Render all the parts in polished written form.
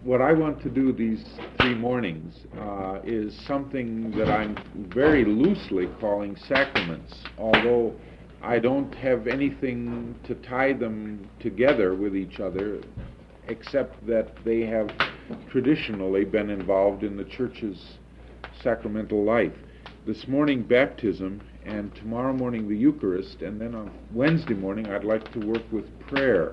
what I want to do these 3 mornings is something that I'm very loosely calling sacraments, although I don't have anything to tie them together with each other, except that they have traditionally been involved in the Church's sacramental life. This morning, baptism, and tomorrow morning, the Eucharist, and then on Wednesday morning, I'd like to work with prayer.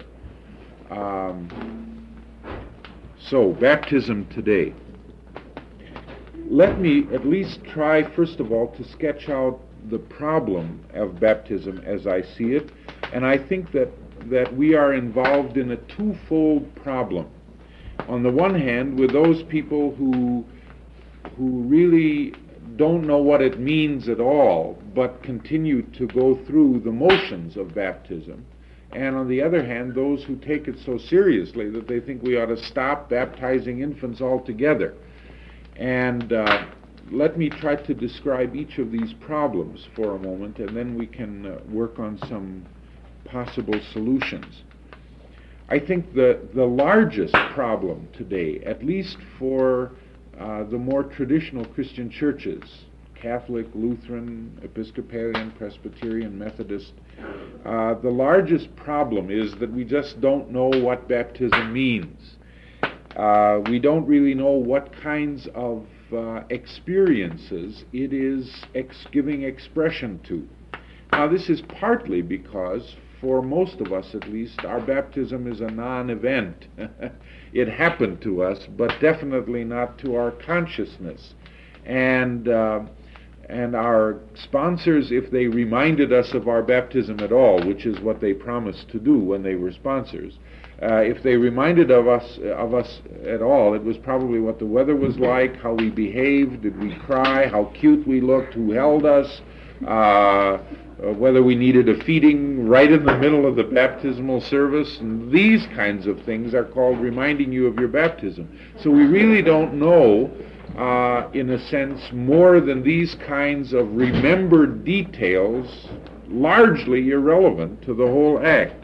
So, baptism today. Let me at least try, first of all, to sketch out the problem of baptism as I see it, and I think that we are involved in a twofold problem. On the one hand, with those people who really don't know what it means at all, but continue to go through the motions of baptism, and on the other hand, those who take it so seriously that they think we ought to stop baptizing infants altogether. And let me try to describe each of these problems for a moment, and then we can work on some possible solutions. I think the largest problem today, at least for the more traditional Christian churches, Catholic, Lutheran, Episcopalian, Presbyterian, Methodist, the largest problem is that we just don't know what baptism means. We don't really know what kinds of experiences it is giving expression to. Now, this is partly because, for most of us at least, our baptism is a non-event. It happened to us, but definitely not to our consciousness. And our sponsors, if they reminded us of our baptism at all, which is what they promised to do when they were sponsors, if they reminded of us at all, it was probably what the weather was like, how we behaved, did we cry, how cute we looked, who held us, whether we needed a feeding right in the middle of the baptismal service. And these kinds of things are called reminding you of your baptism. So we really don't know, in a sense, more than these kinds of remembered details, largely irrelevant to the whole act.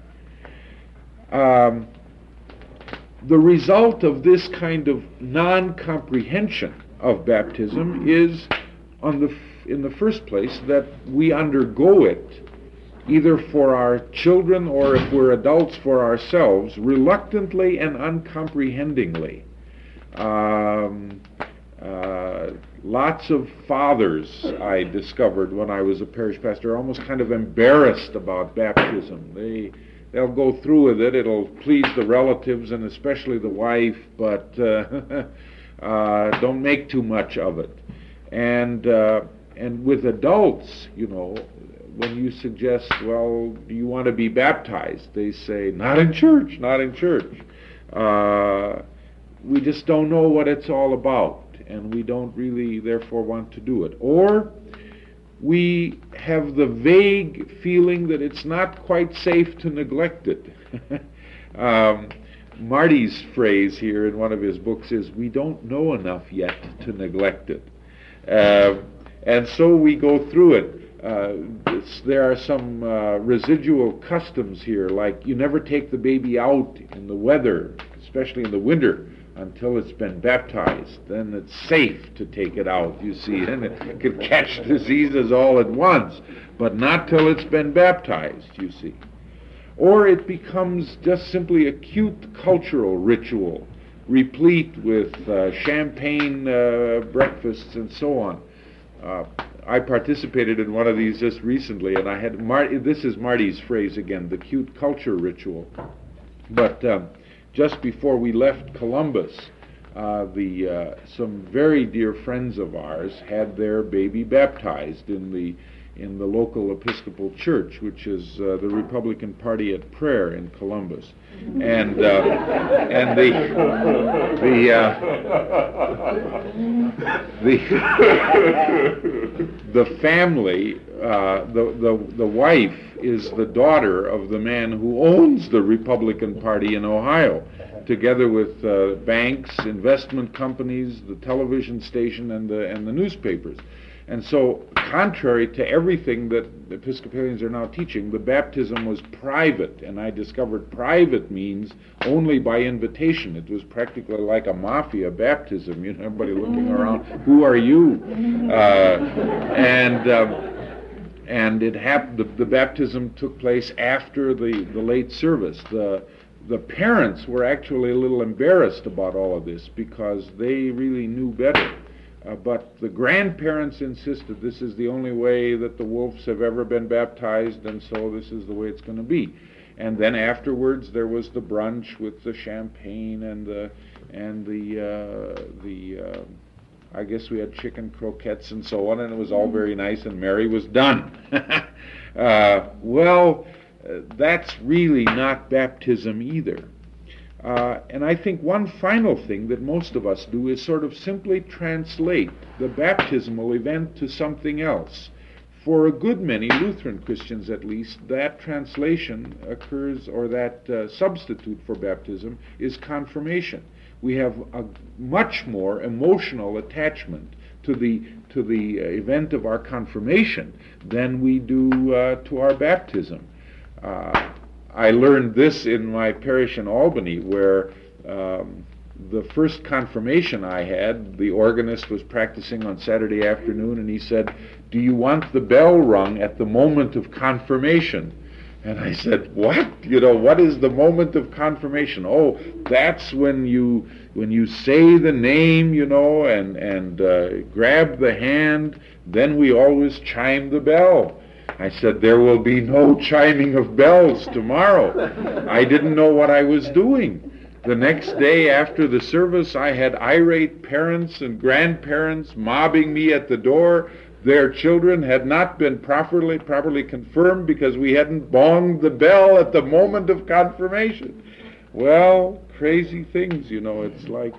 The result of this kind of non-comprehension of baptism is, in the first place, that we undergo it, either for our children or, if we're adults, for ourselves, reluctantly and uncomprehendingly. Lots of fathers, I discovered when I was a parish pastor, are almost kind of embarrassed about baptism. They'll go through with it. It'll please the relatives and especially the wife, but don't make too much of it. And with adults, when you suggest, well, do you want to be baptized? They say, not in church, not in church. We just don't know what it's all about, and we don't really, therefore, want to do it. Or we have the vague feeling that it's not quite safe to neglect it. Marty's phrase here in one of his books is, we don't know enough yet to neglect it. And so we go through it. There are some residual customs here, like you never take the baby out in the weather, especially in the winter, until it's been baptized. Then it's safe to take it out, you see, and it could catch diseases all at once, but not till it's been baptized, you see. Or it becomes just simply a cute cultural ritual, replete with champagne breakfasts and so on. I participated in one of these just recently, and I had this is Marty's phrase again, the cute culture ritual. But just before we left Columbus, some very dear friends of ours had their baby baptized in the local Episcopal Church, which is the Republican Party at Prayer in Columbus, and the family, the wife is the daughter of the man who owns the Republican Party in Ohio, together with banks, investment companies, the television station, and the newspapers. And so, contrary to everything that Episcopalians are now teaching, the baptism was private, and I discovered private means only by invitation. It was practically like a mafia baptism, everybody looking around, who are you? And it happened. The baptism took place after the late service. The parents were actually a little embarrassed about all of this because they really knew better. But the grandparents insisted this is the only way that the Wolfs have ever been baptized, and so this is the way it's going to be. And then afterwards there was the brunch with the champagne and the I guess we had chicken croquettes and so on, and it was all very nice, and Mary was done. That's really not baptism either. And I think one final thing that most of us do is sort of simply translate the baptismal event to something else. For a good many Lutheran Christians, at least, that translation occurs, or that substitute for baptism is confirmation. We have a much more emotional attachment to the event of our confirmation than we do to our baptism. I learned this in my parish in Albany, where the first confirmation I had, the organist was practicing on Saturday afternoon, and he said, "Do you want the bell rung at the moment of confirmation?" And I said, "What? What is the moment of confirmation?" "Oh, that's when you say the name, and grab the hand, then we always chime the bell." I said, "There will be no chiming of bells tomorrow." I didn't know what I was doing. The next day after the service, I had irate parents and grandparents mobbing me at the door. Their children had not been properly confirmed because we hadn't bonged the bell at the moment of confirmation. Well, crazy things, it's like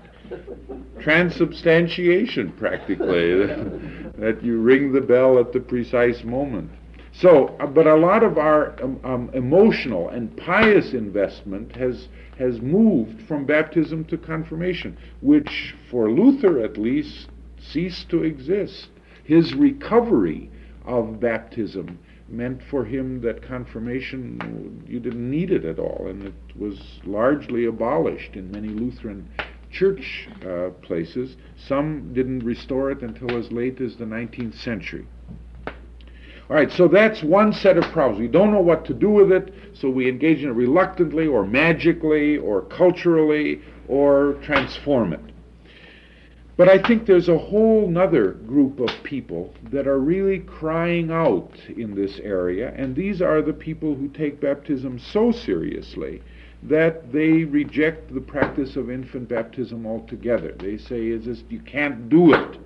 transubstantiation practically, that you ring the bell at the precise moment. So, but a lot of our emotional and pious investment has moved from baptism to confirmation, which for Luther at least ceased to exist. His recovery of baptism meant for him that confirmation, you didn't need it at all, and it was largely abolished in many Lutheran church places. Some didn't restore it until as late as the 19th century. All right, so that's one set of problems. We don't know what to do with it, so we engage in it reluctantly or magically or culturally or transform it. But I think there's a whole nother group of people that are really crying out in this area, and these are the people who take baptism so seriously that they reject the practice of infant baptism altogether. They say, you can't do it.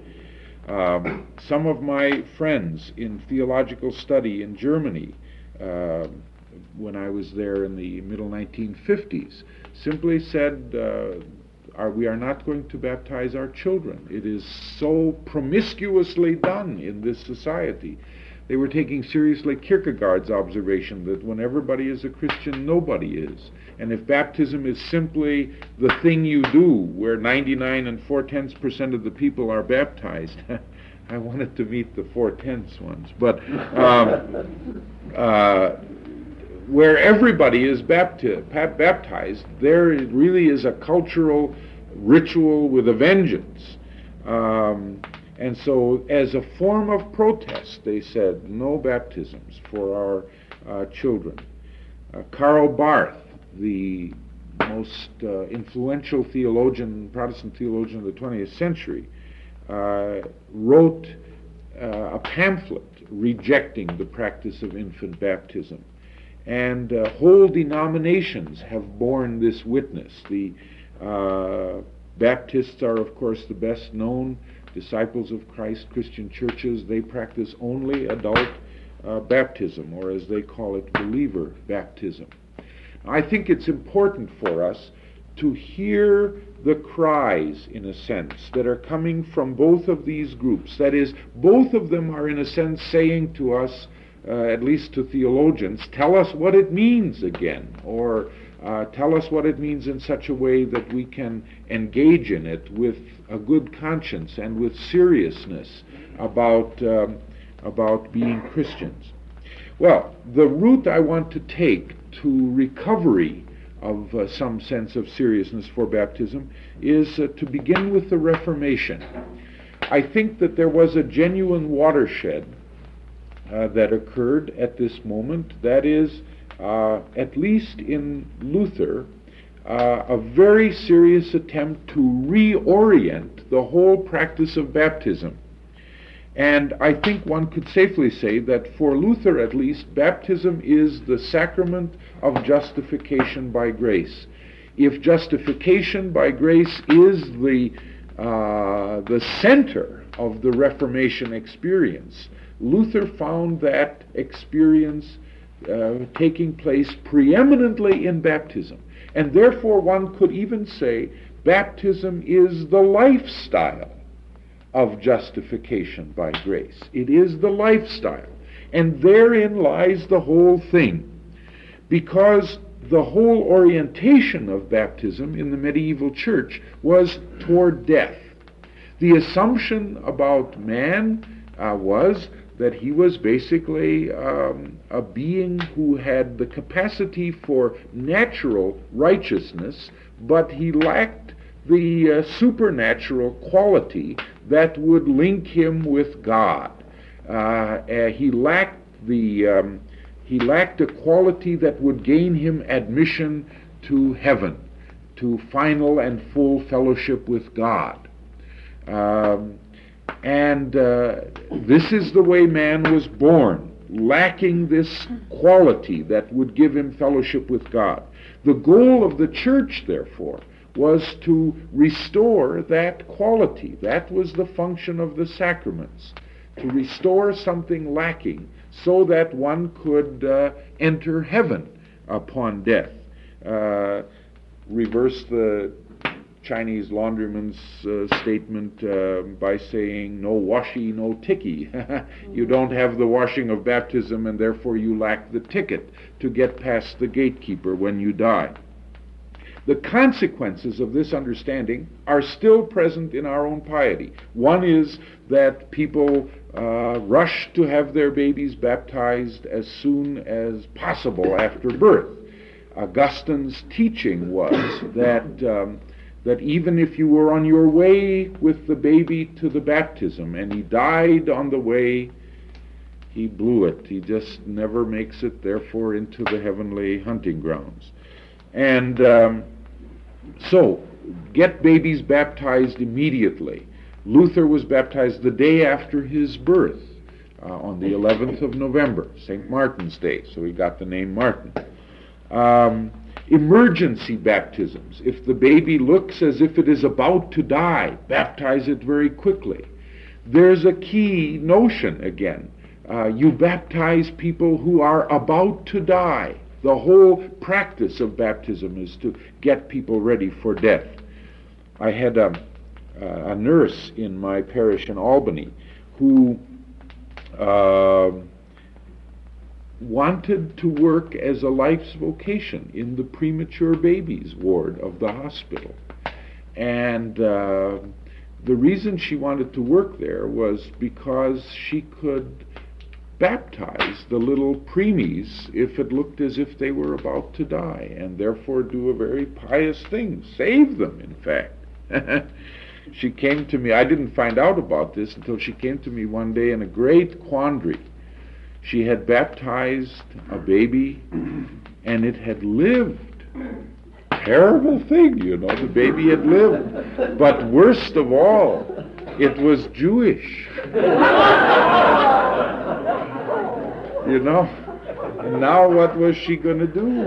Some of my friends in theological study in Germany, when I was there in the middle 1950s, simply said, we are not going to baptize our children. It is so promiscuously done in this society. They were taking seriously Kierkegaard's observation that when everybody is a Christian, nobody is. And if baptism is simply the thing you do, where 99 4/10% of the people are baptized, I wanted to meet the 4/10 ones, but where everybody is baptized, there really is a cultural ritual with a vengeance. And so as a form of protest, they said, no baptisms for our children. Karl Barth, the most influential Protestant theologian of the 20th century, wrote a pamphlet rejecting the practice of infant baptism. And whole denominations have borne this witness. The Baptists are, of course, the best known. Disciples of Christ Christian churches, they practice only adult baptism, or as they call it, believer baptism. I think it's important for us to hear the cries, in a sense, that are coming from both of these groups. That is, both of them are, in a sense, saying to us, at least to theologians, tell us what it means again, or tell us what it means in such a way that we can engage in it with a good conscience and with seriousness about being Christians. Well, the route I want to take to recovery of some sense of seriousness for baptism is to begin with the Reformation. I think that there was a genuine watershed that occurred at this moment. That is, at least in Luther, a very serious attempt to reorient the whole practice of baptism. And I think one could safely say that for Luther at least, baptism is the sacrament of justification by grace. If justification by grace is the center of the Reformation experience, Luther found that experience taking place preeminently in baptism. And therefore one could even say baptism is the lifestyle of justification by grace. It is the lifestyle. And therein lies the whole thing. Because the whole orientation of baptism in the medieval church was toward death. The assumption about man was that he was basically a being who had the capacity for natural righteousness, but he lacked the supernatural quality that would link him with God. He lacked a quality that would gain him admission to heaven, to final and full fellowship with God. This is the way man was born, lacking this quality that would give him fellowship with God. The goal of the church, therefore, was to restore that quality. That was the function of the sacraments, to restore something lacking so that one could enter heaven upon death. Reverse the Chinese laundryman's statement by saying, no washi, no ticky. You don't have the washing of baptism, and therefore you lack the ticket to get past the gatekeeper when you die. The consequences of this understanding are still present in our own piety. One is that people rush to have their babies baptized as soon as possible after birth. Augustine's teaching was that even if you were on your way with the baby to the baptism and he died on the way, he blew it. He just never makes it, therefore, into the heavenly hunting grounds. And so, get babies baptized immediately. Luther was baptized the day after his birth, on the 11th of November, St. Martin's Day, so he got the name Martin. Emergency baptisms. If the baby looks as if it is about to die, baptize it very quickly. There's a key notion again. You baptize people who are about to die. The whole practice of baptism is to get people ready for death. I had a nurse in my parish in Albany who wanted to work as a life's vocation in the premature babies ward of the hospital. And the reason she wanted to work there was because she could baptize the little preemies if it looked as if they were about to die, and therefore do a very pious thing, save them, in fact. She came to me, I didn't find out about this until she came to me one day in a great quandary. She had baptized a baby, and it had lived. Terrible thing, you know, the baby had lived. But worst of all, it was Jewish. You know, and now what was she going to do?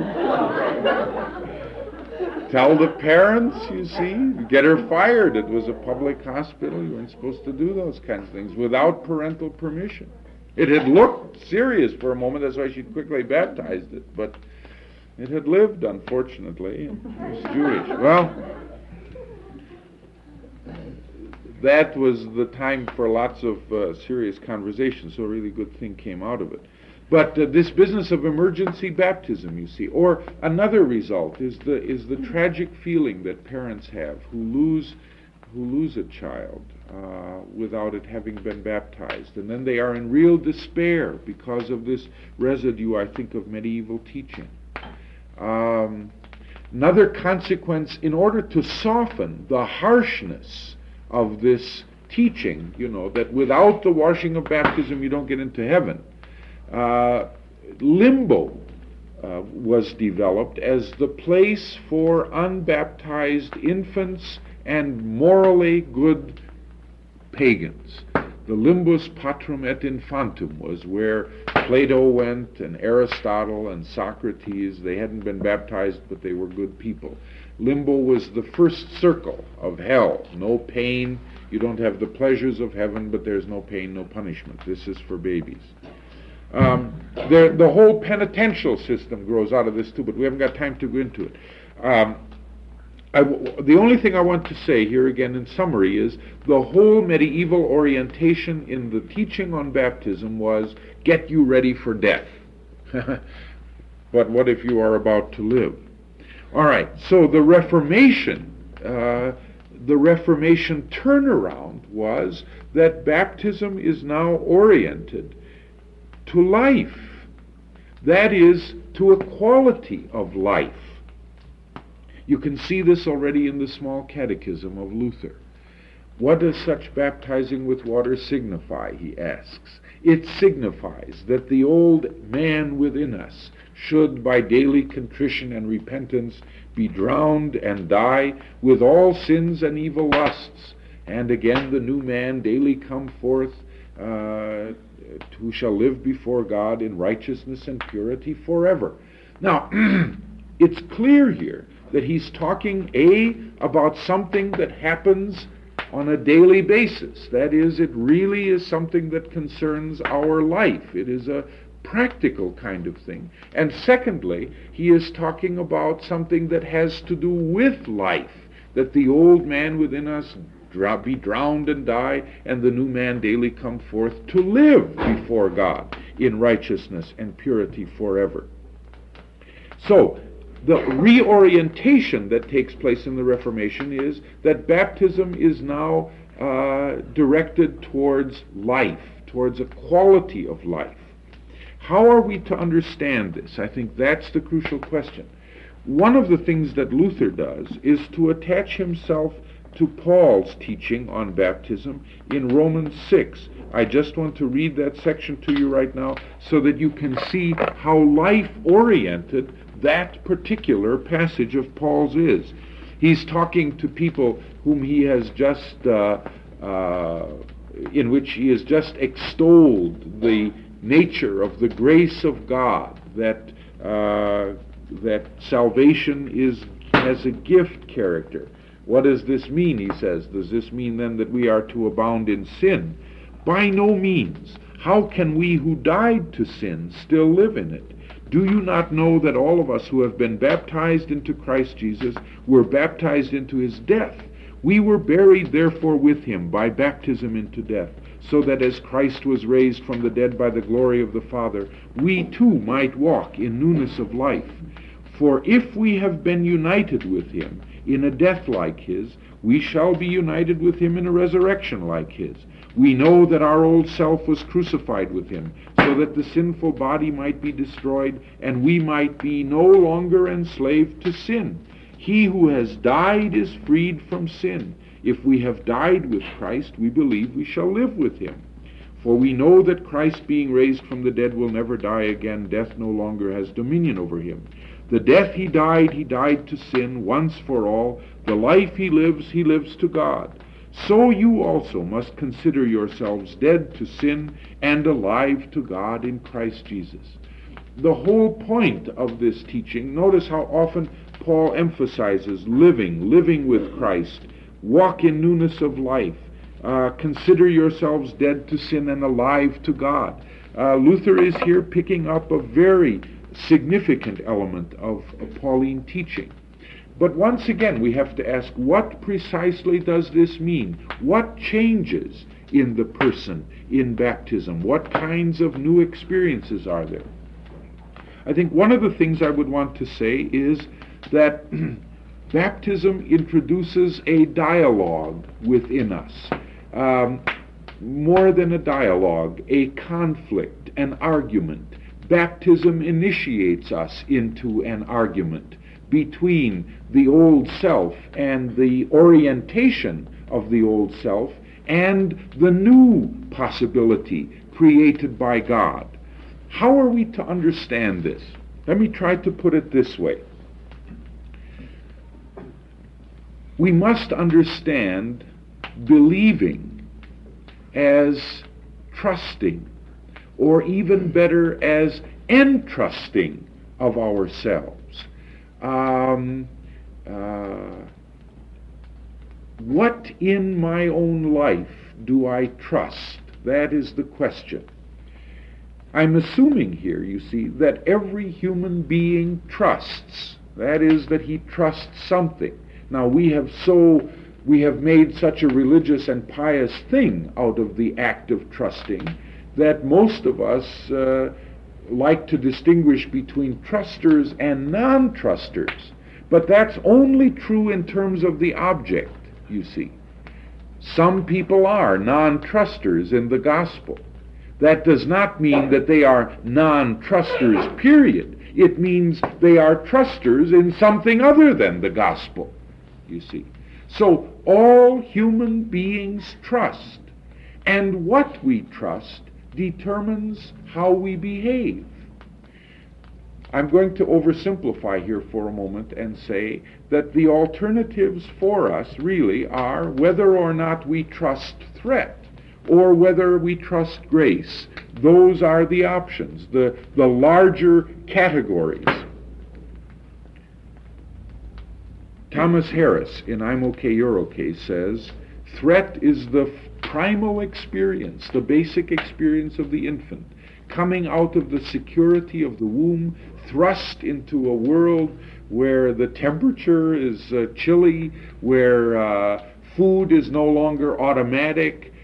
Tell the parents, you see, get her fired. It was a public hospital. You weren't supposed to do those kinds of things without parental permission. It had looked serious for a moment, that's why she quickly baptized it, but it had lived, unfortunately, and it was Jewish. Well, that was the time for lots of serious conversation, so a really good thing came out of it. But this business of emergency baptism, you see, or another result is the tragic feeling that parents have who lose a child without it having been baptized, and then they are in real despair because of this residue, I think, of medieval teaching. Another consequence, in order to soften the harshness of this teaching, that without the washing of baptism you don't get into heaven, limbo was developed as the place for unbaptized infants and morally good pagans. The limbus patrum et infantum was where Plato went, and Aristotle and Socrates. They hadn't been baptized, but they were good people. Limbo was the first circle of hell. No pain. You don't have the pleasures of heaven, but there's no pain, no punishment. This is for babies. The whole penitential system grows out of this too, but we haven't got time to go into it. The only thing I want to say here again in summary is the whole medieval orientation in the teaching on baptism was get you ready for death. But what if you are about to live? All right, so the Reformation turnaround was that baptism is now oriented to life. That is, to a quality of life. You can see this already in the small catechism of Luther. What does such baptizing with water signify, he asks. It signifies that the old man within us should, by daily contrition and repentance, be drowned and die with all sins and evil lusts, and again the new man daily come forth, who shall live before God in righteousness and purity forever. Now, it's clear here that he's talking, about something that happens on a daily basis. That is, it really is something that concerns our life. It is a practical kind of thing. And secondly, he is talking about something that has to do with life, that the old man within us be drowned and die, and the new man daily come forth to live before God in righteousness and purity forever. So, the reorientation that takes place in the Reformation is that baptism is now directed towards life, towards a quality of life. How are we to understand this? I think that's the crucial question. One of the things that Luther does is to attach himself to Paul's teaching on baptism in Romans 6. I just want to read that section to you right now so that you can see how life-oriented that particular passage of Paul's is. He's talking to people whom he has just, in which he has just extolled the nature of the grace of God, that salvation has a gift character. What does this mean, he says? Does this mean then that we are to abound in sin? By no means. How can we who died to sin still live in it? Do you not know that all of us who have been baptized into Christ Jesus were baptized into his death? We were buried therefore with him by baptism into death, so that as Christ was raised from the dead by the glory of the Father, we too might walk in newness of life. For if we have been united with him in a death like his, we shall be united with him in a resurrection like his. We know that our old self was crucified with him, so that the sinful body might be destroyed, and we might be no longer enslaved to sin. He who has died is freed from sin. If we have died with Christ, we believe we shall live with him. For we know that Christ, being raised from the dead, will never die again. Death no longer has dominion over him. The death he died to sin once for all. The life he lives to God. So you also must consider yourselves dead to sin and alive to God in Christ Jesus. The whole point of this teaching, notice how often Paul emphasizes living with Christ, walk in newness of life, consider yourselves dead to sin and alive to God. Luther is here picking up a very significant element of Pauline teaching. But once again, we have to ask, what precisely does this mean? What changes in the person in baptism? What kinds of new experiences are there? I think one of the things I would want to say is that baptism introduces a dialogue within us. More than a dialogue, a conflict, an argument. Baptism initiates us into an argument between the old self and the orientation of the old self and the new possibility created by God. How are we to understand this? Let me try to put it this way. We must understand believing as trusting, or even better, as entrusting of ourselves. What in my own life do I trust? That is the question. I'm assuming here, you see, that every human being trusts. That is, that he trusts something. Now, we have made such a religious and pious thing out of the act of trusting that most of us like to distinguish between trusters and non-trusters. But that's only true in terms of the object, you see. Some people are non-trusters in the gospel. That does not mean that they are non-trusters, period. It means they are trusters in something other than the gospel, you see. So all human beings trust, and what we trust determines how we behave. I'm going to oversimplify here for a moment and say that the alternatives for us really are whether or not we trust threat or whether we trust grace. Those are the options, the larger categories. Thomas Harris in I'm Okay, You're Okay says, threat is the primal experience, the basic experience of the infant, coming out of the security of the womb, thrust into a world where the temperature is chilly, where food is no longer automatic,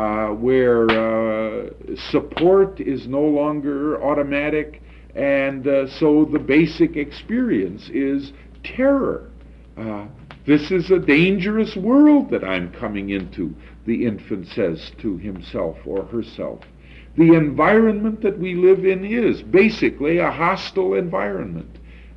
where support is no longer automatic, and so the basic experience is terror. This is a dangerous world that I'm coming into, the infant says to himself or herself. The environment that we live in is basically a hostile environment.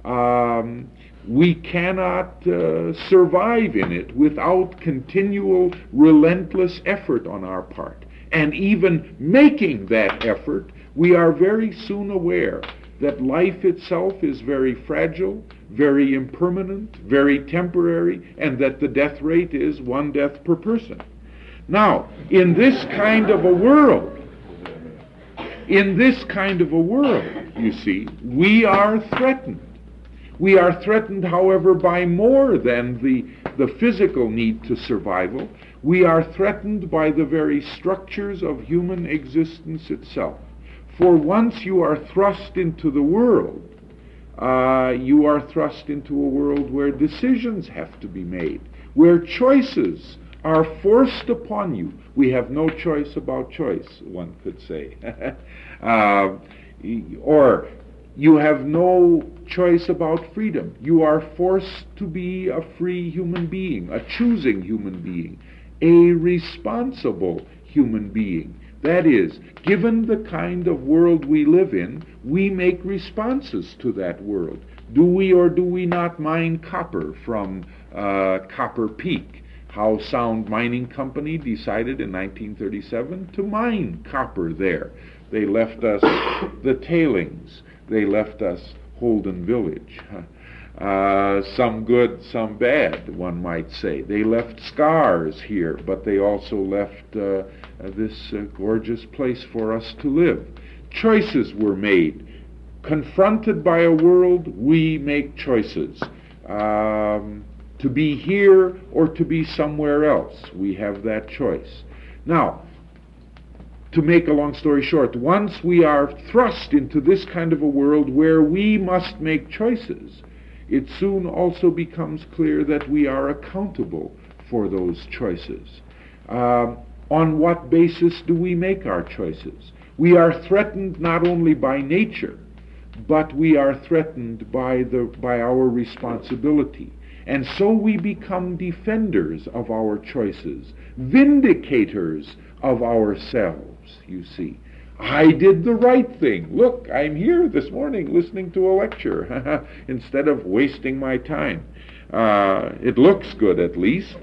We cannot survive in it without continual, relentless effort on our part. And even making that effort, we are very soon aware that life itself is very fragile, very impermanent, very temporary, and that the death rate is 1 death per person. Now, in this kind of a world, you see, we are threatened. We are threatened, however, by more than the physical need to survival. We are threatened by the very structures of human existence itself. For once you are thrust into the world, you are thrust into a world where decisions have to be made, where choices are forced upon you. We have no choice about choice, one could say. Or you have no choice about freedom. You are forced to be a free human being, a choosing human being, a responsible human being. That is, given the kind of world we live in, we make responses to that world. Do we or do we not mine copper from Copper Peak? Howe Sound Mining Company decided in 1937 to mine copper there. They left us the tailings. They left us Holden Village. Some good, some bad, one might say. They left scars here, but they also left this gorgeous place for us to live. Choices were made. Confronted by a world, we make choices. To be here or to be somewhere else. We have that choice. Now, to make a long story short, once we are thrust into this kind of a world where we must make choices, it soon also becomes clear that we are accountable for those choices. On what basis do we make our choices? We are threatened not only by nature, but we are threatened by our responsibility. And so we become defenders of our choices, vindicators of ourselves, you see. I did the right thing. Look, I'm here this morning listening to a lecture instead of wasting my time. It looks good, at least.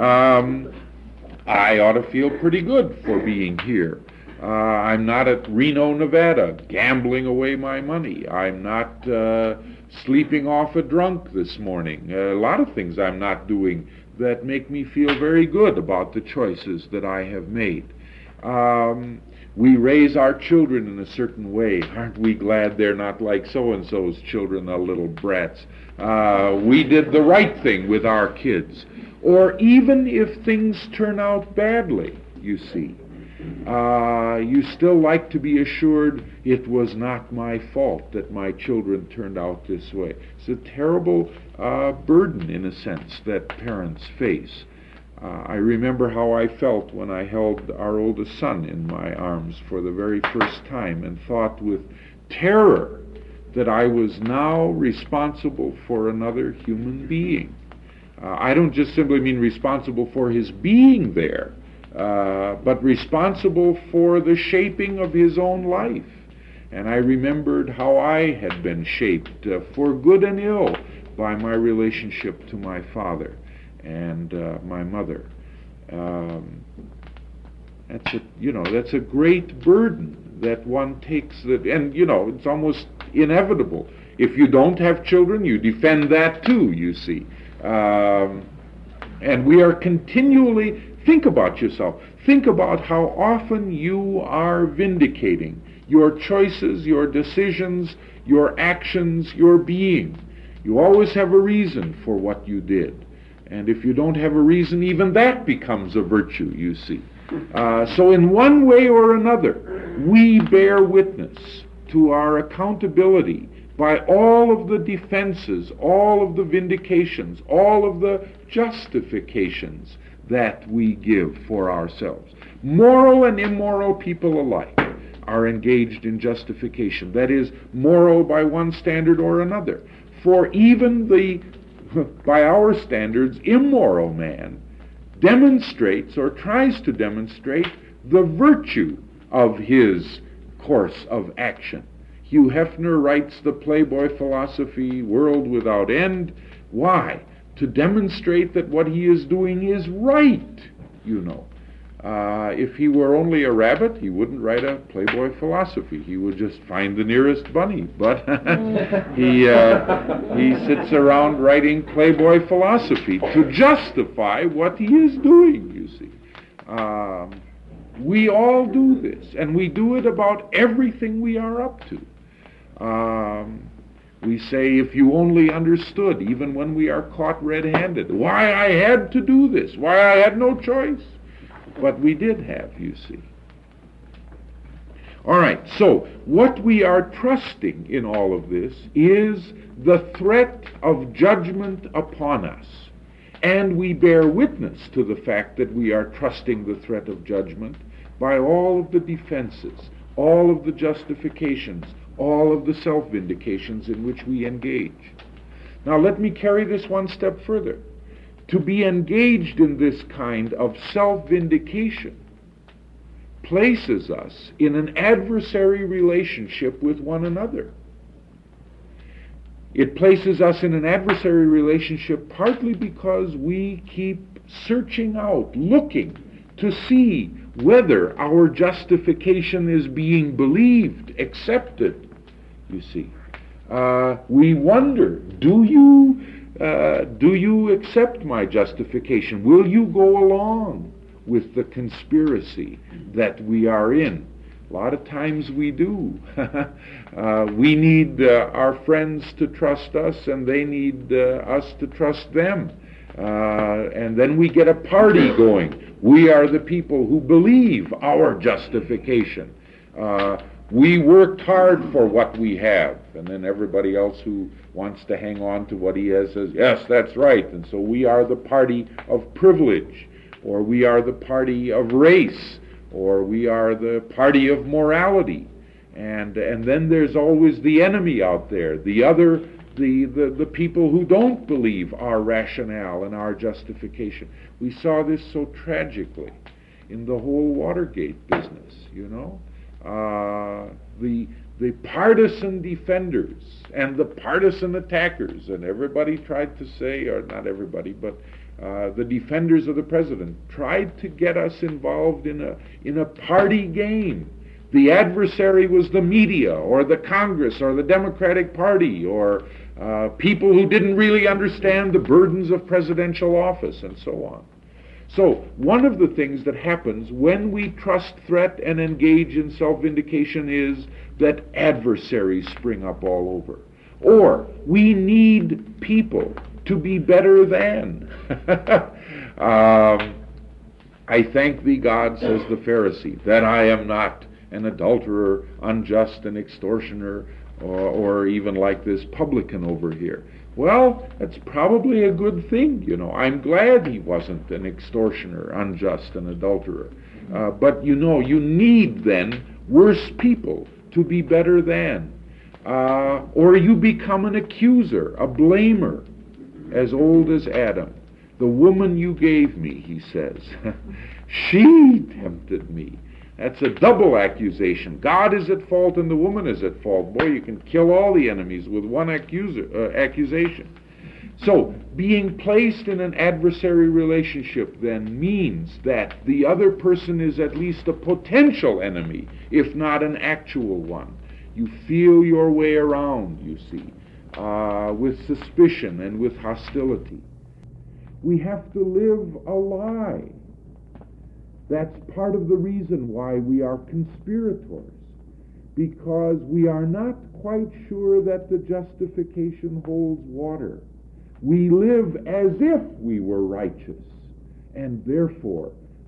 I ought to feel pretty good for being here. I'm not at Reno, Nevada, gambling away my money. I'm not sleeping off a drunk this morning. A lot of things I'm not doing that make me feel very good about the choices that I have made. We raise our children in a certain way. Aren't we glad they're not like so-and-so's children, the little brats? We did the right thing with our kids. Or even if things turn out badly, you see, you still like to be assured it was not my fault that my children turned out this way. It's a terrible burden, in a sense, that parents face. I remember how I felt when I held our oldest son in my arms for the very first time and thought with terror that I was now responsible for another human being. I don't just simply mean responsible for his being there, but responsible for the shaping of his own life. And I remembered how I had been shaped for good and ill by my relationship to my father and my mother. That's a great burden that one takes, and it's almost inevitable. If you don't have children, you defend that too, you see. And we are continually, think about yourself. Think about how often you are vindicating your choices, your decisions, your actions, your being. You always have a reason for what you did. And if you don't have a reason, even that becomes a virtue, you see. So in one way or another, we bear witness to our accountability by all of the defenses, all of the vindications, all of the justifications that we give for ourselves. Moral and immoral people alike are engaged in justification. That is, moral by one standard or another. For even by our standards, immoral man demonstrates or tries to demonstrate the virtue of his course of action. Hugh Hefner writes the Playboy philosophy, World Without End. Why? To demonstrate that what he is doing is right, If he were only a rabbit, he wouldn't write a Playboy philosophy. He would just find the nearest bunny. But he sits around writing Playboy philosophy to justify what he is doing, you see. We all do this, and we do it about everything we are up to. We say, if you only understood, even when we are caught red-handed, why I had to do this, why I had no choice. But we did have, you see. All right, so what we are trusting in all of this is the threat of judgment upon us. And we bear witness to the fact that we are trusting the threat of judgment by all of the defenses, all of the justifications, all of the self-vindications in which we engage. Now let me carry this one step further. To be engaged in this kind of self-vindication places us in an adversary relationship with one another. It places us in an adversary relationship partly because we keep searching out, looking to see whether our justification is being believed, accepted, you see. We wonder, do you accept my justification? Will you go along with the conspiracy that we are in? A lot of times we do. We need our friends to trust us, and they need us to trust them. And then we get a party going. We are the people who believe our justification. We worked hard for what we have, and then everybody else who wants to hang on to what he has says, yes, that's right. And so we are the party of privilege. or we are the party of race, or we are the party of morality. And then there's always the enemy out there, the people who don't believe our rationale and our justification. We saw this so tragically in the whole Watergate business, the partisan defenders and the partisan attackers, and everybody tried to say, or not everybody, but the defenders of the president tried to get us involved in a party game. The adversary was the media, or the Congress, or the Democratic Party, or people who didn't really understand the burdens of presidential office, and so on. So, one of the things that happens when we trust threat and engage in self-vindication is that adversaries spring up all over. Or, we need people to be better than. I thank thee, God, says the Pharisee, that I am not an adulterer, unjust, an extortioner, or even like this publican over here. Well, that's probably a good thing, I'm glad he wasn't an extortioner, unjust, an adulterer. But you need then worse people to be better than. Or you become an accuser, a blamer, as old as Adam. The woman you gave me, he says, she tempted me. That's a double accusation. God is at fault and the woman is at fault. Boy, you can kill all the enemies with one accusation. So, being placed in an adversary relationship then means that the other person is at least a potential enemy, if not an actual one. You feel your way around, you see, with suspicion and with hostility. We have to live a lie. That's part of the reason why we are conspirators, because we are not quite sure that the justification holds water. We live as if we were righteous, and therefore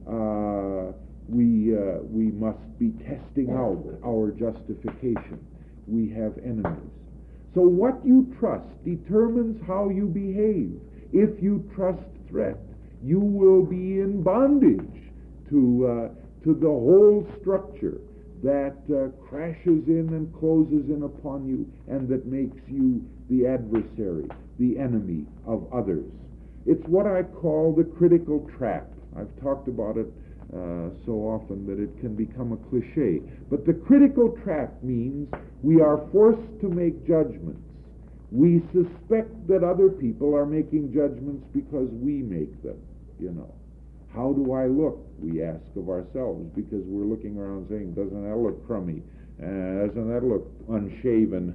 we must be testing out our justification. We have enemies. So what you trust determines how you behave. If you trust threat, you will be in bondage to the whole structure that crashes in and closes in upon you, and that makes you the adversary, the enemy of others. It's what I call the critical trap. I've talked about it so often that it can become a cliche. But the critical trap means we are forced to make judgments. We suspect that other people are making judgments because we make them, How do I look, we ask of ourselves, because we're looking around saying, doesn't that look crummy? Doesn't that look unshaven?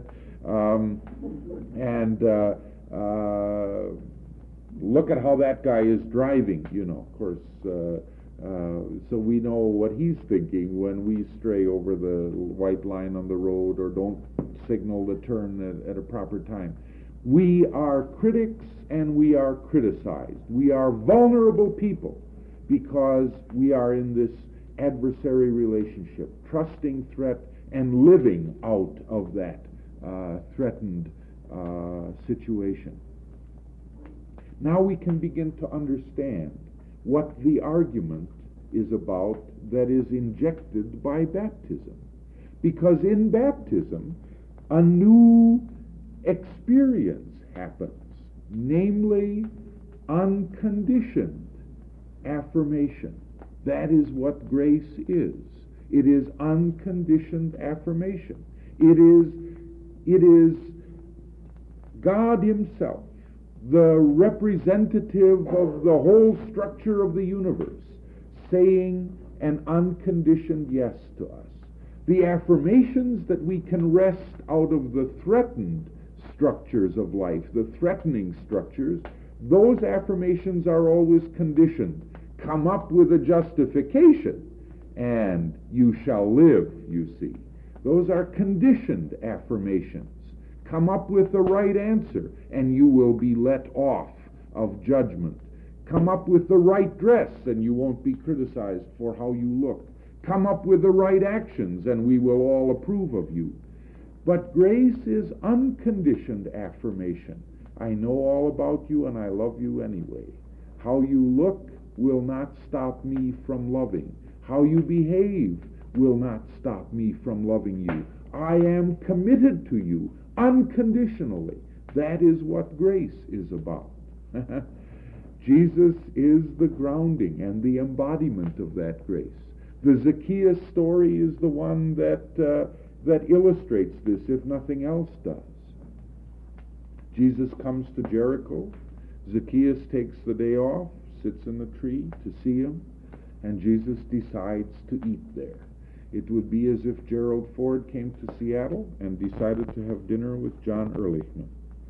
Look at how that guy is driving, of course. So we know what he's thinking when we stray over the white line on the road or don't signal the turn at a proper time. We are critics and we are criticized. We are vulnerable people because we are in this adversary relationship, trusting threat and living out of that threatened situation. Now we can begin to understand what the argument is about that is injected by baptism. Because in baptism, a new experience happens, namely unconditioned affirmation. That is what grace is. It is unconditioned affirmation. It is God Himself, the representative of the whole structure of the universe, saying an unconditioned yes to us. The affirmations that we can wrest out of the threatened structures of life, the threatening structures, those affirmations are always conditioned. Come up with a justification, and you shall live, you see. Those are conditioned affirmations. Come up with the right answer, and you will be let off of judgment. Come up with the right dress, and you won't be criticized for how you look. Come up with the right actions, and we will all approve of you. But grace is unconditioned affirmation. I know all about you, and I love you anyway. How you look, will not stop me from loving. How you behave will not stop me from loving you. I am committed to you unconditionally. That is what grace is about. Jesus is the grounding and the embodiment of that grace. The Zacchaeus story is the one that illustrates this, if nothing else does. Jesus comes to Jericho. Zacchaeus takes the day off, sits in the tree to see him, and Jesus decides to eat there. It would be as if Gerald Ford came to Seattle and decided to have dinner with John Ehrlichman.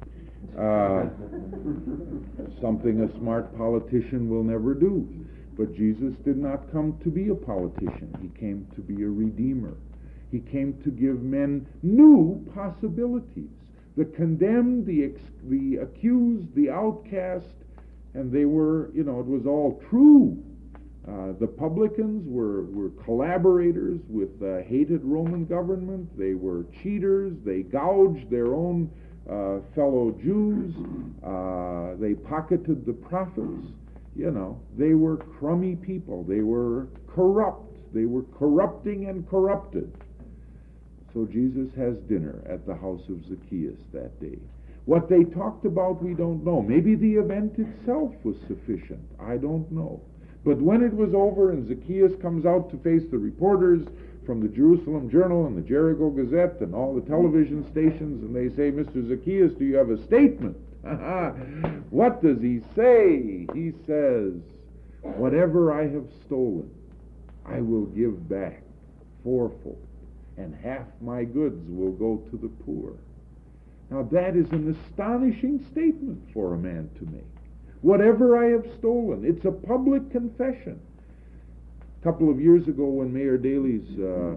Something a smart politician will never do. But Jesus did not come to be a politician. He came to be a redeemer. He came to give men new possibilities. The condemned, the accused, the outcast, and they were, it was all true. The publicans were collaborators with the hated Roman government. They were cheaters. They gouged their own fellow Jews. They pocketed the prophets. They were crummy people. They were corrupt. They were corrupting and corrupted. So Jesus has dinner at the house of Zacchaeus that day. What they talked about, we don't know. Maybe the event itself was sufficient. I don't know. But when it was over and Zacchaeus comes out to face the reporters from the Jerusalem Journal and the Jericho Gazette and all the television stations, and they say, Mr. Zacchaeus, do you have a statement? What does he say? He says, whatever I have stolen, I will give back fourfold, and half my goods will go to the poor. Now that is an astonishing statement for a man to make. Whatever I have stolen, it's a public confession. A couple of years ago when Mayor Daley's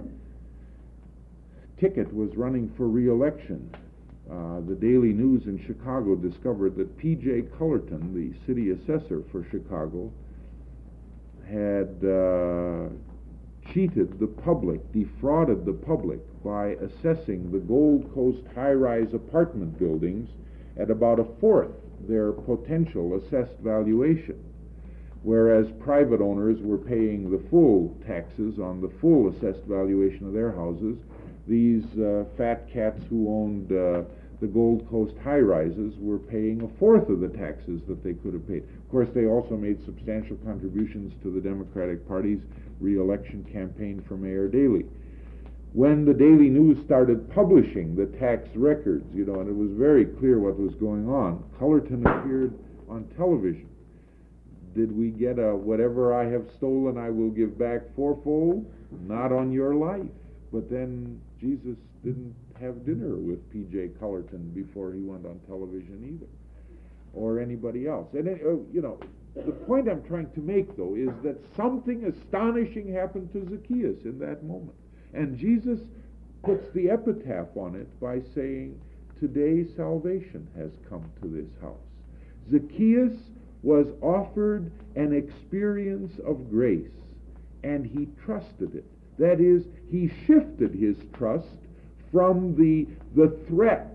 ticket was running for re-election, the Daily News in Chicago discovered that P.J. Cullerton, the city assessor for Chicago, had cheated the public, defrauded the public by assessing the Gold Coast high-rise apartment buildings at about a fourth their potential assessed valuation, whereas private owners were paying the full taxes on the full assessed valuation of their houses. These fat cats who owned the Gold Coast high-rises were paying a fourth of the taxes that they could have paid. Of course, they also made substantial contributions to the Democratic Party's re-election campaign for Mayor Daley. When the Daily News started publishing the tax records, and it was very clear what was going on, Cullerton appeared on television. Did we get a whatever I have stolen I will give back fourfold? Not on your life. But then Jesus didn't have dinner with P.J. Cullerton before he went on television either, or anybody else. And, the point I'm trying to make, though, is that something astonishing happened to Zacchaeus in that moment. And Jesus puts the epitaph on it by saying, today salvation has come to this house. Zacchaeus was offered an experience of grace, and he trusted it. That is, he shifted his trust from the threat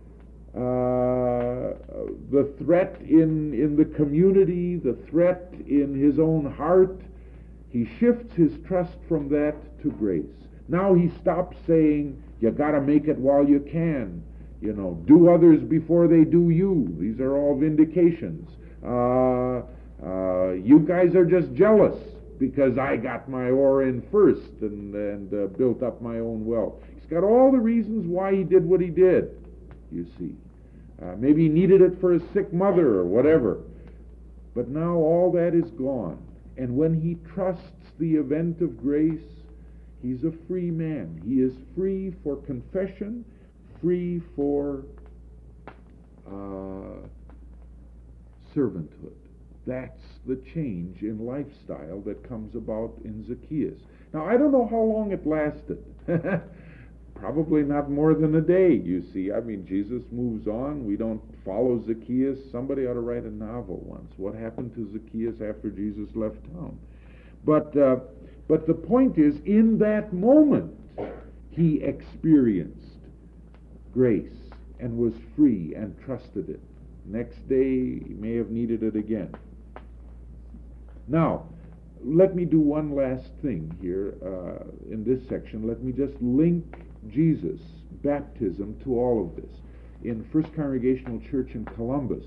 in the community, the threat in his own heart. He shifts his trust from that to grace. Now he stops saying, you got to make it while you can. Do others before they do you. These are all vindications. You guys are just jealous because I got my ore in first and built up my own wealth. He's got all the reasons why he did what he did, you see. Maybe he needed it for his sick mother or whatever. But now all that is gone. And when he trusts the event of grace, he's a free man. He is free for confession, free for servanthood. That's the change in lifestyle that comes about in Zacchaeus. Now, I don't know how long it lasted. Probably not more than a day, you see. Jesus moves on. We don't follow Zacchaeus. Somebody ought to write a novel once. What happened to Zacchaeus after Jesus left town? But the point is, in that moment, he experienced grace and was free and trusted it. Next day, he may have needed it again. Now, let me do one last thing here in this section. Let me just link Jesus' baptism to all of this. In First Congregational Church in Columbus,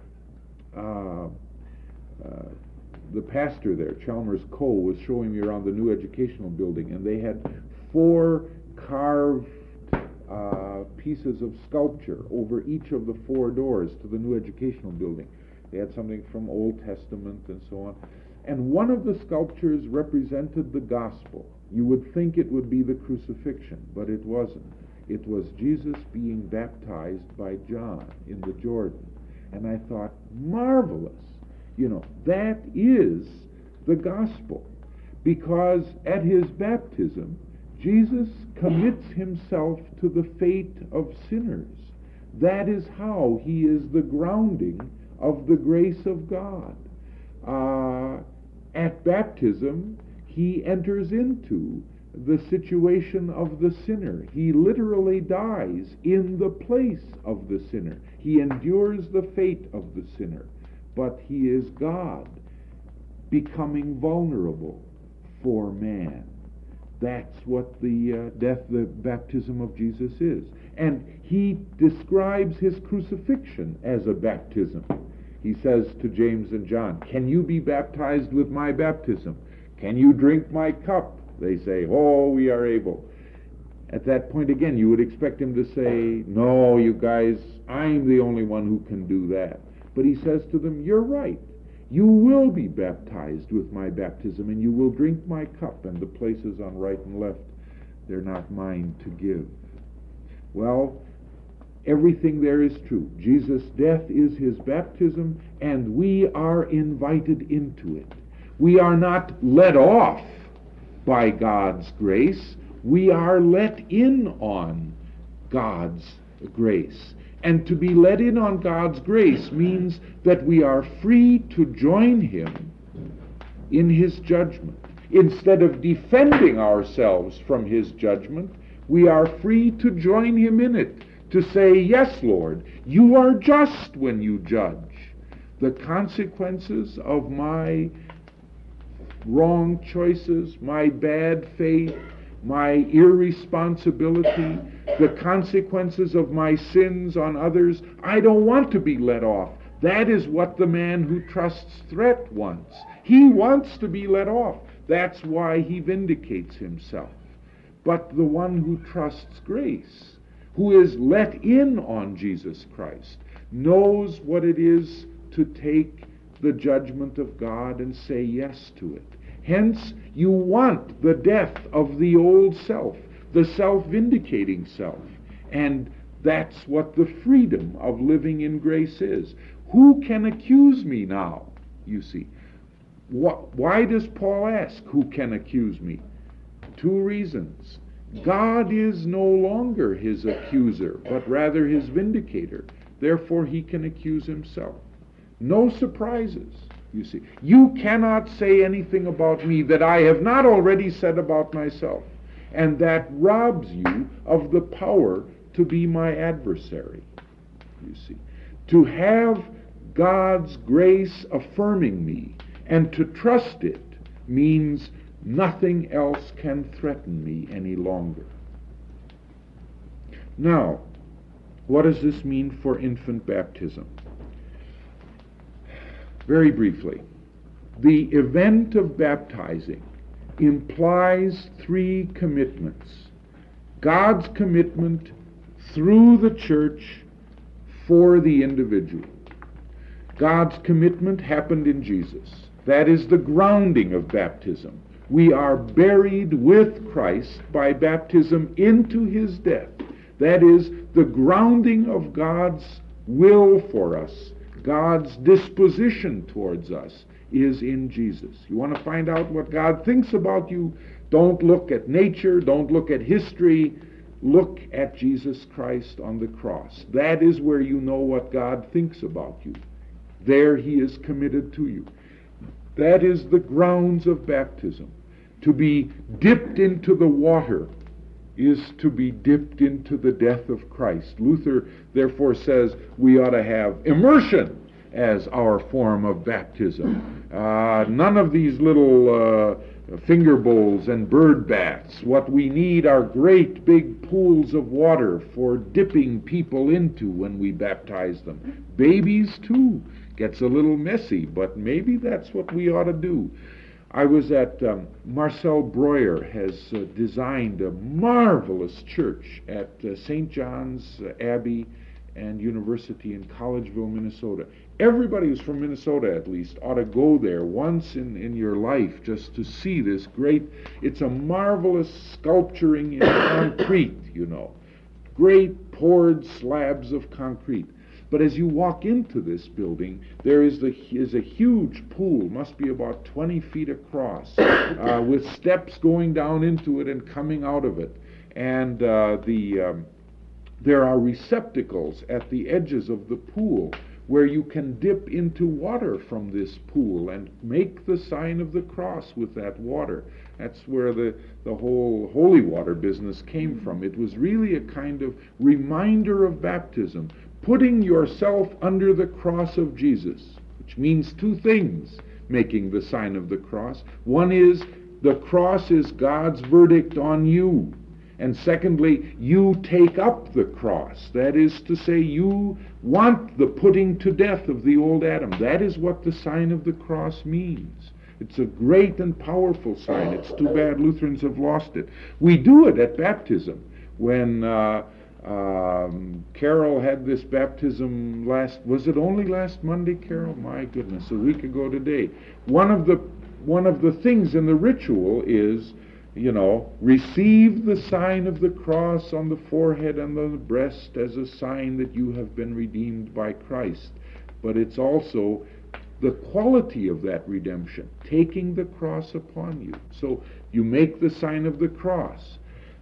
the pastor there, Chalmers Cole, was showing me around the new educational building, and they had 4 carved pieces of sculpture over each of the 4 doors to the new educational building. They had something from Old Testament and so on. And one of the sculptures represented the gospel. You would think it would be the crucifixion, but it wasn't. It was Jesus being baptized by John in the Jordan. And I thought, marvelous. That is the gospel. Because at his baptism, Jesus commits himself to the fate of sinners. That is how he is the grounding of the grace of God. At baptism, he enters into the situation of the sinner. He literally dies in the place of the sinner. He endures the fate of the sinner. But he is God becoming vulnerable for man. That's what the baptism of Jesus is. And he describes his crucifixion as a baptism. He says to James and John, "Can you be baptized with my baptism? Can you drink my cup?" They say, "Oh, we are able." At that point again, you would expect him to say, "No, you guys, I'm the only one who can do that." But he says to them, "You're right. You will be baptized with my baptism, and you will drink my cup, and the places on right and left, they're not mine to give." Well, everything there is true. Jesus' death is his baptism, and we are invited into it. We are not let off by God's grace. We are let in on God's grace. And to be let in on God's grace means that we are free to join him in his judgment. Instead of defending ourselves from his judgment, we are free to join him in it, to say, "Yes, Lord, you are just when you judge. The consequences of my wrong choices, my bad faith, my irresponsibility, the consequences of my sins on others, I don't want to be let off." That is what the man who trusts threat wants. He wants to be let off. That's why he vindicates himself. But the one who trusts grace, who is let in on Jesus Christ, knows what it is to take the judgment of God and say yes to it. Hence, you want the death of the old self, the self-vindicating self. And that's what the freedom of living in grace is. Who can accuse me now? You see. Why does Paul ask, who can accuse me? 2 reasons. God is no longer his accuser, but rather his vindicator. Therefore, he can accuse himself. No surprises, you see. You cannot say anything about me that I have not already said about myself. And that robs you of the power to be my adversary, you see. To have God's grace affirming me and to trust it means nothing else can threaten me any longer. Now, what does this mean for infant baptism? Very briefly, the event of baptizing implies 3 commitments. God's commitment through the church for the individual. God's commitment happened in Jesus. That is the grounding of baptism. We are buried with Christ by baptism into his death. That is the grounding of God's will for us. God's disposition towards us is in Jesus. You want to find out what God thinks about you? Don't look at nature, don't look at history. Look at Jesus Christ on the cross. That is where you know what God thinks about you. There he is committed to you. That is the grounds of baptism. To be dipped into the water is to be dipped into the death of Christ. Luther therefore says we ought to have immersion. as our form of baptism. None of these little finger bowls and bird baths. What we need are great big pools of water for dipping people into when we baptize them. Babies, too. Gets a little messy, but maybe that's what we ought to do. I was at, Marcel Breuer has designed a marvelous church at St. John's Abbey and University in Collegeville, Minnesota. Everybody who's from Minnesota, at least, ought to go there once in your life just to see this great, it's a marvelous sculpturing in concrete, great poured slabs of concrete. But as you walk into this building, there is a huge pool, must be about 20 feet across, with steps going down into it and coming out of it. And there are receptacles at the edges of the pool where you can dip into water from this pool and make the sign of the cross with that water. That's where the whole holy water business came from. It was really a kind of reminder of baptism, putting yourself under the cross of Jesus, which means two things, making the sign of the cross. One is the cross is God's verdict on you. And secondly, you take up the cross. That is to say, you want the putting to death of the old Adam. That is what the sign of the cross means. It's a great and powerful sign. It's too bad Lutherans have lost it. We do it at baptism. When Carol had this baptism was it only last Monday, Carol? My goodness, a week ago today. One of the things in the ritual is, receive the sign of the cross on the forehead and on the breast as a sign that you have been redeemed by Christ. But it's also the quality of that redemption, taking the cross upon you. So you make the sign of the cross.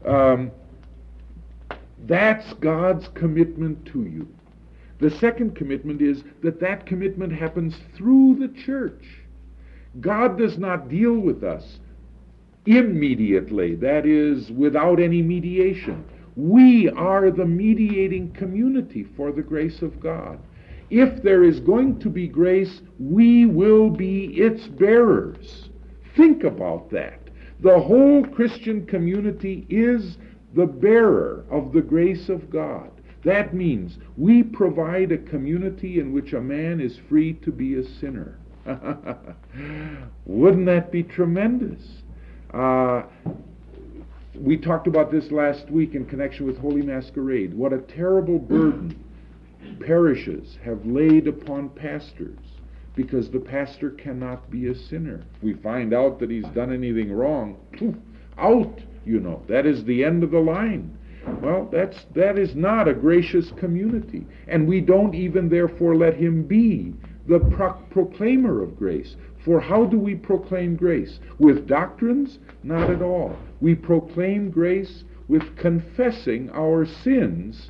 That's God's commitment to you. The second commitment is that commitment happens through the church. God does not deal with us immediately, that is, without any mediation. We are the mediating community for the grace of God. If there is going to be grace, we will be its bearers. Think about that. The whole Christian community is the bearer of the grace of God. That means we provide a community in which a man is free to be a sinner. Wouldn't that be tremendous? We talked about this last week in connection with Holy Masquerade. What a terrible burden parishes have laid upon pastors because the pastor cannot be a sinner. If we find out that he's done anything wrong, out, that is the end of the line. Well, that is not a gracious community, and we don't even therefore let him be the proclaimer of grace. For how do we proclaim grace? With doctrines? Not at all. We proclaim grace with confessing our sins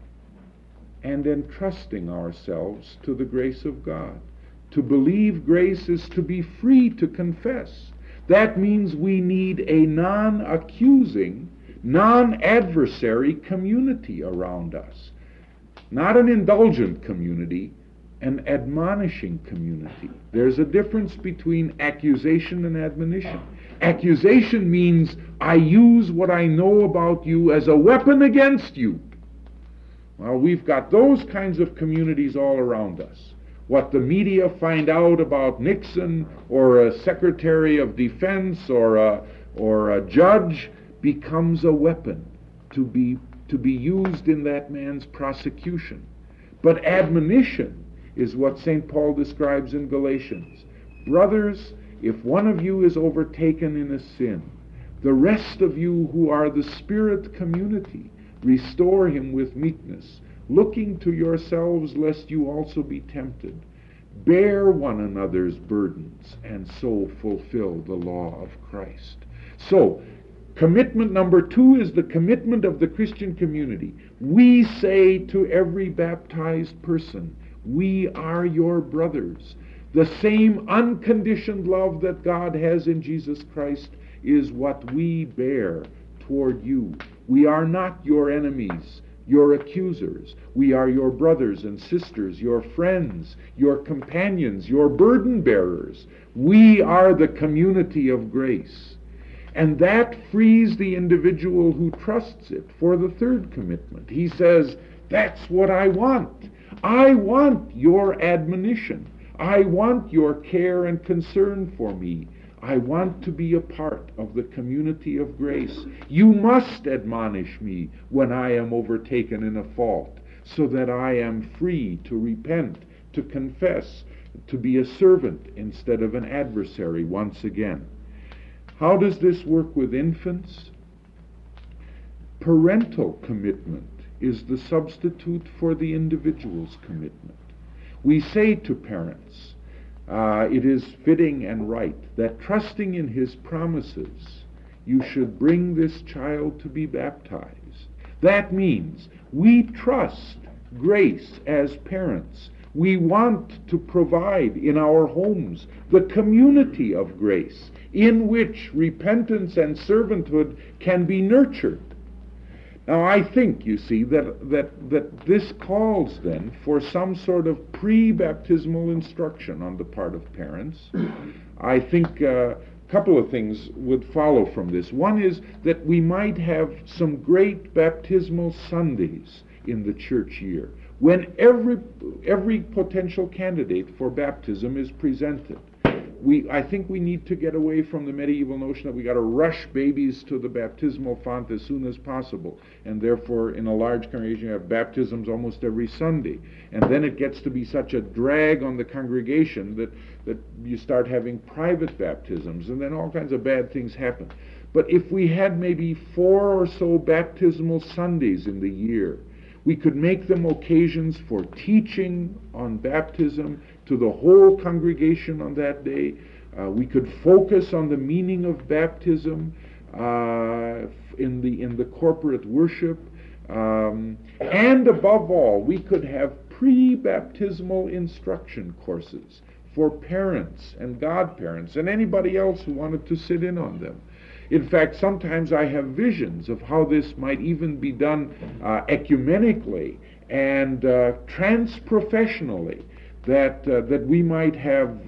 and entrusting ourselves to the grace of God. To believe grace is to be free to confess. That means we need a non-accusing, non-adversary community around us. Not an indulgent community, an admonishing community. There's a difference between accusation and admonition. Accusation means I use what I know about you as a weapon against you. Well, we've got those kinds of communities all around us. What the media find out about Nixon or a Secretary of Defense or a judge becomes a weapon to be used in that man's prosecution. But admonition is what St. Paul describes in Galatians. Brothers, if one of you is overtaken in a sin, the rest of you who are the Spirit community, restore him with meekness, looking to yourselves lest you also be tempted. Bear one another's burdens, and so fulfill the law of Christ. So, commitment number 2 is the commitment of the Christian community. We say to every baptized person, we are your brothers. The same unconditioned love that God has in Jesus Christ is what we bear toward you. We are not your enemies. your accusers. We are your brothers and sisters, your friends, your companions, your burden bearers. We are the community of grace. And that frees the individual who trusts it for the third commitment. He says, that's what I want. I want your admonition. I want your care and concern for me. I want to be a part of the community of grace. You must admonish me when I am overtaken in a fault, so that I am free to repent, to confess, to be a servant instead of an adversary once again. How does this work with infants? Parental commitment is the substitute for the individual's commitment. We say to parents, it is fitting and right that trusting in his promises, you should bring this child to be baptized. That means we trust grace as parents. We want to provide in our homes the community of grace in which repentance and servanthood can be nurtured. Now I think, you see, that this calls then for some sort of pre-baptismal instruction on the part of parents. I think a couple of things would follow from this. One is that we might have some great baptismal Sundays in the church year, when every potential candidate for baptism is presented. I think we need to get away from the medieval notion that we got to rush babies to the baptismal font as soon as possible, and therefore in a large congregation you have baptisms almost every Sunday, and then it gets to be such a drag on the congregation that you start having private baptisms, and then all kinds of bad things happen. But if we had maybe 4 or so baptismal Sundays in the year, we could make them occasions for teaching on baptism to the whole congregation on that day. We could focus on the meaning of baptism in the corporate worship. And above all, we could have pre-baptismal instruction courses for parents and godparents and anybody else who wanted to sit in on them. In fact, sometimes I have visions of how this might even be done ecumenically and trans-professionally, that we might have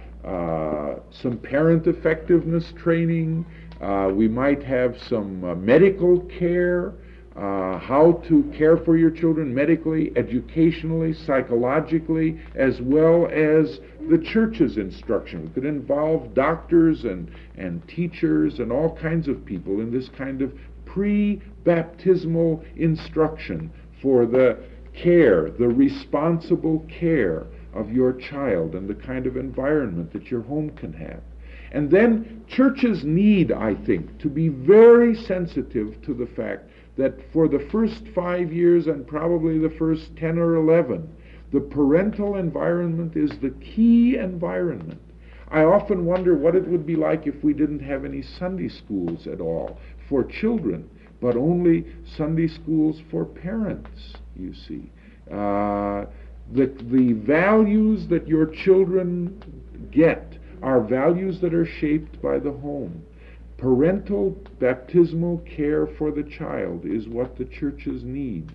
some parent effectiveness training, we might have some medical care, how to care for your children medically, educationally, psychologically, as well as the church's instruction. It could involve doctors and teachers and all kinds of people in this kind of pre-baptismal instruction for the care, the responsible care of your child and the kind of environment that your home can have. And then churches need, I think, to be very sensitive to the fact that for the first 5 years and probably the first 10 or 11, the parental environment is the key environment. I often wonder what it would be like if we didn't have any Sunday schools at all for children, but only Sunday schools for parents, you see. The values that your children get are values that are shaped by the home. Parental baptismal care for the child is what the churches need.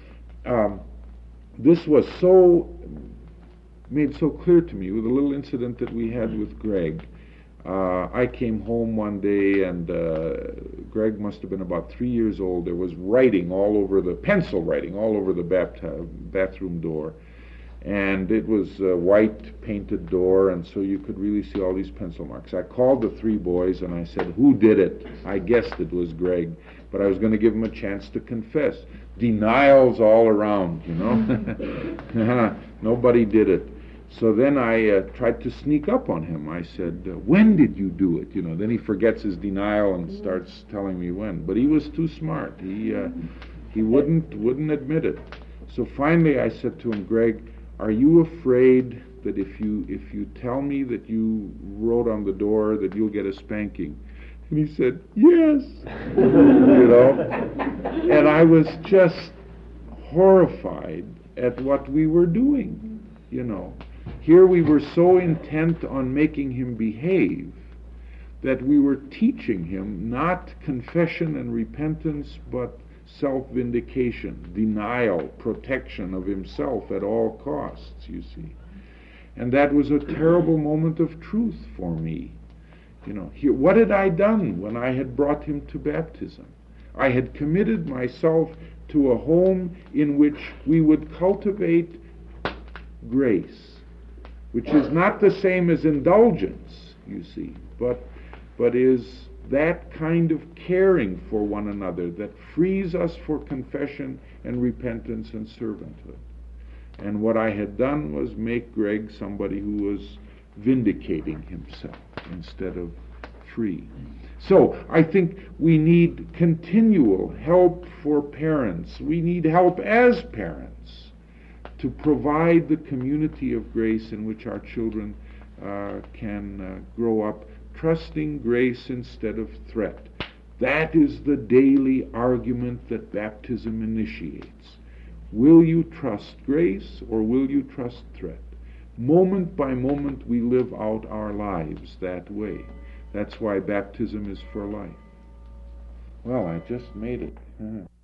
This was made so clear to me with a little incident that we had with Greg. I came home one day and Greg must have been about 3 years old. There was writing all over pencil writing all over the bathroom door. And it was a white painted door, and so you could really see all these pencil marks. I called the 3 boys and I said, who did it? I guessed it was Greg, but I was going to give him a chance to confess. Denials all around, you know. Nobody did it. So then I tried to sneak up on him. I said, when did you do it? You know, then he forgets his denial and starts telling me when. But he was too smart. He wouldn't admit it. So finally I said to him, Greg, are you afraid that if you tell me that you wrote on the door that you'll get a spanking? And he said, yes. You know? And I was just horrified at what we were doing, you know. Here we were so intent on making him behave that we were teaching him not confession and repentance, but self-vindication, denial, protection of himself at all costs, you see. And that was a terrible moment of truth for me. What had I done when I had brought him to baptism? I had committed myself to a home in which we would cultivate grace, which is not the same as indulgence, you see, but is that kind of caring for one another that frees us for confession and repentance and servanthood. And what I had done was make Greg somebody who was vindicating himself instead of free. So I think we need continual help for parents. We need help as parents to provide the community of grace in which our children can grow up, trusting grace instead of threat. That is the daily argument that baptism initiates. Will you trust grace or will you trust threat? Moment by moment we live out our lives that way. That's why baptism is for life. Well, I just made it.